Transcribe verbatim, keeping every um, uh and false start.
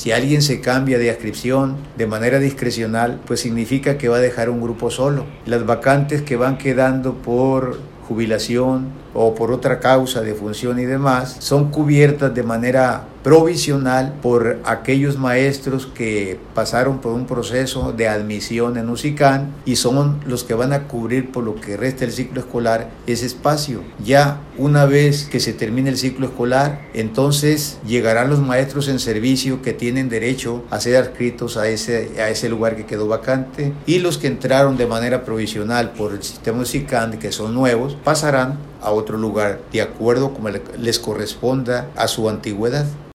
Si alguien se cambia de adscripción de manera discrecional, pues significa que va a dejar un grupo solo. Las vacantes que van quedando por jubilación o por otra causa de función y demás son cubiertas de manera provisional por aquellos maestros que pasaron por un proceso de admisión en USICAN y son los que van a cubrir por lo que resta el ciclo escolar ese espacio. Ya una vez que se termine el ciclo escolar, entonces llegarán los maestros en servicio que tienen derecho a ser adscritos a ese, a ese lugar que quedó vacante, y los que entraron de manera provisional por el sistema USICAN, que son nuevos, pasarán a otro lugar de acuerdo como les corresponda a su antigüedad.